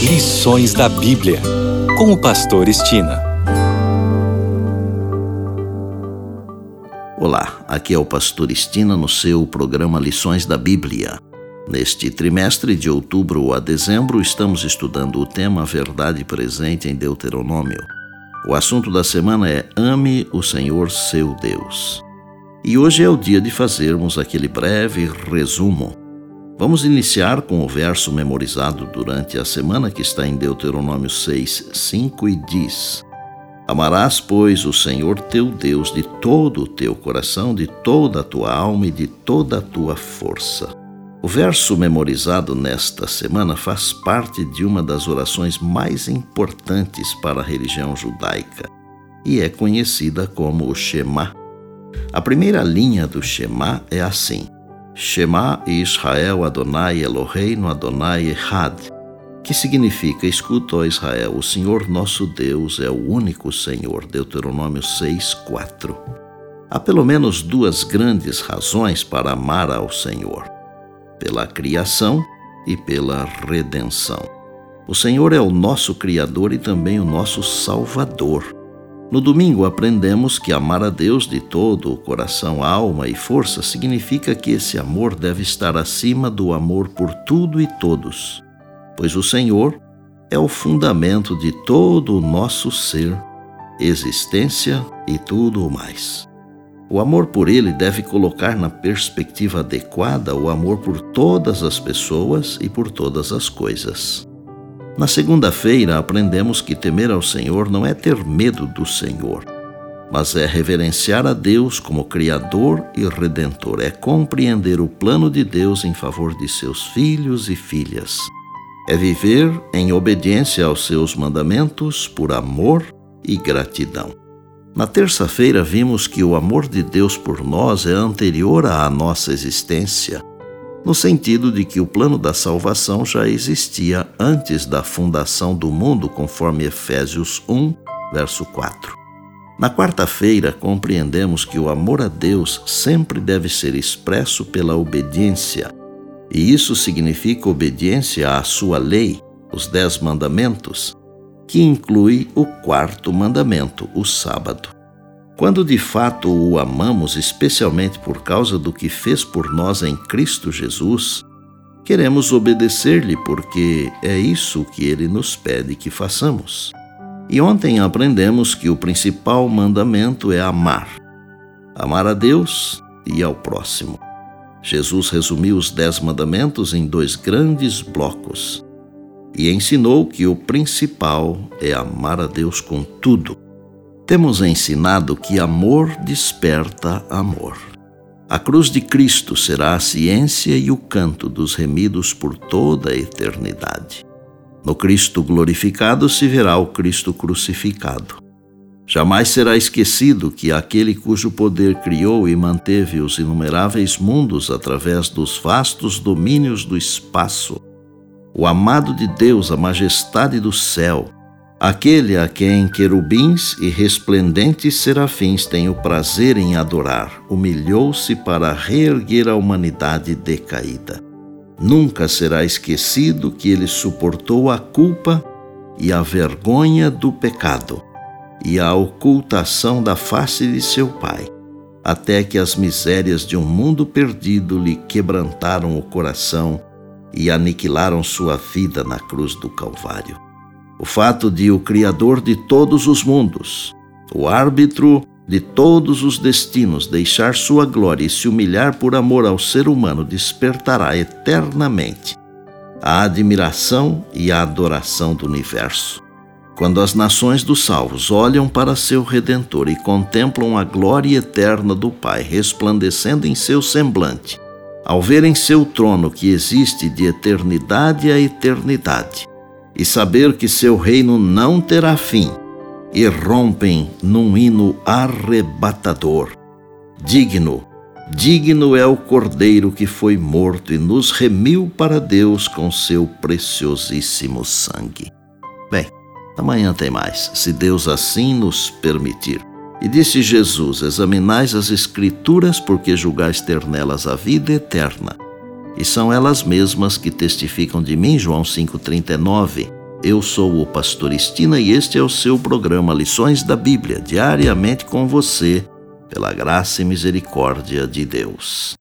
Lições da Bíblia, com o pastor Estina. Olá, aqui é o pastor Estina no seu programa Lições da Bíblia. Neste trimestre de outubro a dezembro, estamos estudando o tema Verdade Presente em Deuteronômio. O assunto da semana é Ame o Senhor seu Deus. E hoje é o dia de fazermos aquele breve resumo. Vamos iniciar com o verso memorizado durante a semana que está em Deuteronômio 6:5 e diz: Amarás, pois, o Senhor teu Deus de todo o teu coração, de toda a tua alma e de toda a tua força. O verso memorizado nesta semana faz parte de uma das orações mais importantes para a religião judaica e é conhecida como o Shema. A primeira linha do Shema é assim: Shema Israel Adonai Eloheinu Adonai Echad, que significa: escuta, ó Israel, o Senhor nosso Deus é o único Senhor. Deuteronômio 6:4. Há pelo menos duas grandes razões para amar ao Senhor: pela criação e pela redenção. O Senhor é o nosso Criador e também o nosso Salvador. No domingo aprendemos que amar a Deus de todo o coração, alma e força significa que esse amor deve estar acima do amor por tudo e todos, pois o Senhor é o fundamento de todo o nosso ser, existência e tudo o mais. O amor por Ele deve colocar na perspectiva adequada o amor por todas as pessoas e por todas as coisas. Na segunda-feira aprendemos que temer ao Senhor não é ter medo do Senhor, mas é reverenciar a Deus como Criador e Redentor, é compreender o plano de Deus em favor de seus filhos e filhas. É viver em obediência aos seus mandamentos por amor e gratidão. Na terça-feira vimos que o amor de Deus por nós é anterior à nossa existência, no sentido de que o plano da salvação já existia antes da fundação do mundo, conforme Efésios 1, verso 4. Na quarta-feira compreendemos que o amor a Deus sempre deve ser expresso pela obediência, e isso significa obediência à sua lei, os 10 mandamentos, que inclui o 4º mandamento, o sábado. Quando de fato o amamos, especialmente por causa do que fez por nós em Cristo Jesus, queremos obedecer-lhe porque é isso que ele nos pede que façamos. E ontem aprendemos que o principal mandamento é amar a Deus e ao próximo. Jesus resumiu os 10 mandamentos em 2 grandes blocos e ensinou que o principal é amar a Deus com tudo. Temos ensinado que amor desperta amor. A cruz de Cristo será a ciência e o canto dos remidos por toda a eternidade. No Cristo glorificado se verá o Cristo crucificado. Jamais será esquecido que aquele cujo poder criou e manteve os inumeráveis mundos através dos vastos domínios do espaço, o amado de Deus, a majestade do céu, aquele a quem querubins e resplendentes serafins têm o prazer em adorar, humilhou-se para reerguer a humanidade decaída. Nunca será esquecido que ele suportou a culpa e a vergonha do pecado e a ocultação da face de seu Pai, até que as misérias de um mundo perdido lhe quebrantaram o coração e aniquilaram sua vida na cruz do Calvário. O fato de o Criador de todos os mundos, o árbitro de todos os destinos, deixar sua glória e se humilhar por amor ao ser humano despertará eternamente a admiração e a adoração do universo. Quando as nações dos salvos olham para seu Redentor e contemplam a glória eterna do Pai resplandecendo em seu semblante, ao verem seu trono que existe de eternidade a eternidade, e saber que seu reino não terá fim, irrompem num hino arrebatador. Digno é o Cordeiro que foi morto e nos remiu para Deus com seu preciosíssimo sangue. Bem, amanhã tem mais, se Deus assim nos permitir. E disse Jesus: examinais as Escrituras, porque julgais ter nelas a vida eterna, e são elas mesmas que testificam de mim. João 5,39. Eu sou o Pastor Estina e este é o seu programa Lições da Bíblia, diariamente com você, pela graça e misericórdia de Deus.